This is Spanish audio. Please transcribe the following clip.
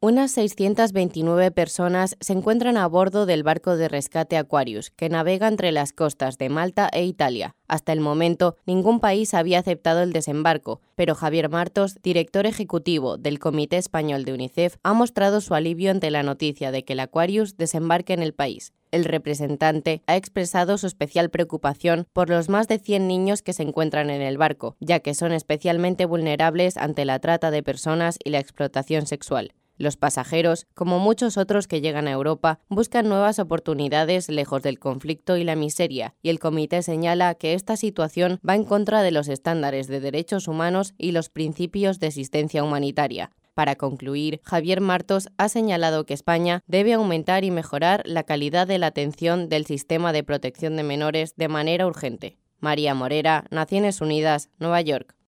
Unas 629 personas se encuentran a bordo del barco de rescate Aquarius, que navega entre las costas de Malta e Italia. Hasta el momento, ningún país había aceptado el desembarco, pero Javier Martos, director ejecutivo del Comité Español de UNICEF, ha mostrado su alivio ante la noticia de que el Aquarius desembarque en el país. El representante ha expresado su especial preocupación por los más de 100 niños que se encuentran en el barco, ya que son especialmente vulnerables ante la trata de personas y la explotación sexual. Los pasajeros, como muchos otros que llegan a Europa, buscan nuevas oportunidades lejos del conflicto y la miseria, y el comité señala que esta situación va en contra de los estándares de derechos humanos y los principios de asistencia humanitaria. Para concluir, Javier Martos ha señalado que España debe aumentar y mejorar la calidad de la atención del sistema de protección de menores de manera urgente. María Morera, Naciones Unidas, Nueva York.